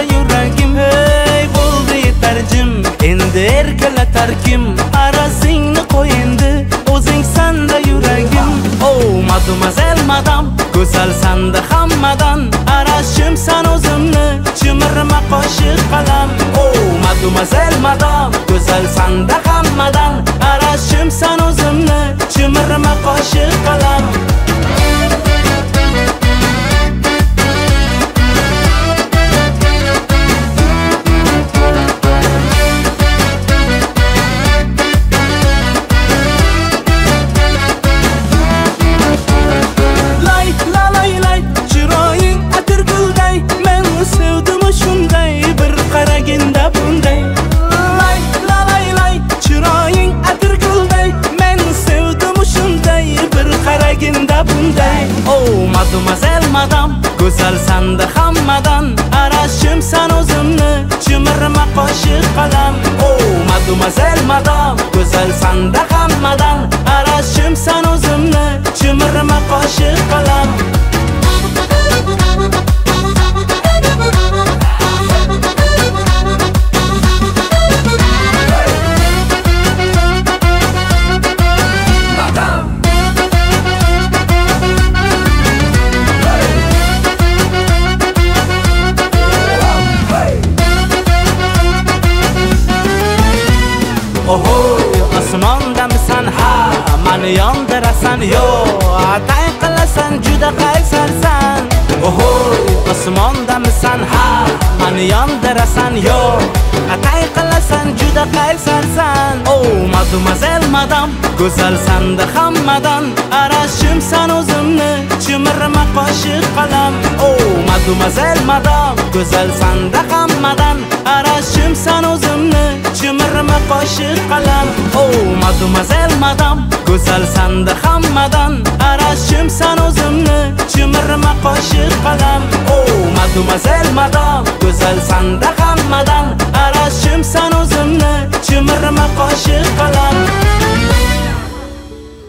yuragim. Hey bo'ldi yetarjim, endi erkalatar kim? Arasingni qo'y endi, o'zing sanda yuragim. Oh mademoiselle madam, go'zal sanda hammadan. Arashim san o'zimni, chimirma qo'shiq qalam. Oh mademoiselle madam, go'zal sanda hammadan. Arashim san o'zimni, chimirma qo'shiq qalam. Oh mademoiselle madam, go'zal sanda hammadan. Arashim san o'zimni, chimirma qo'shiq qalam. Oh mademoiselle madam, go'zal sanda hammadan. Arashim san o'zimni, chimirma qo'shiq qalam. Oho, osmondamisan ha, mani yondirasan yo, atay qilasan juda qaysarsan. Oho, osmondamisan ha, mani yondirasan yo, atay qilasan juda qaysarsan. Oh mademoiselle madam, go'zal sanda hammadan. Arashim san o'zimni, chimirma qo'shiq qalam. Oh mademoiselle madam, go'zal sanda hammadan. Arashim san o'zimni, chimirma qo'shiq qalam. Oh mademoiselle madam, go'zal sanda hammadan. Arashim san o'zimni, chimirma qo'shiq qalam. Oh mademoiselle madam, go'zal sanda hammadan. Arashim san o'zimni, chimirma qo'shiq qalam.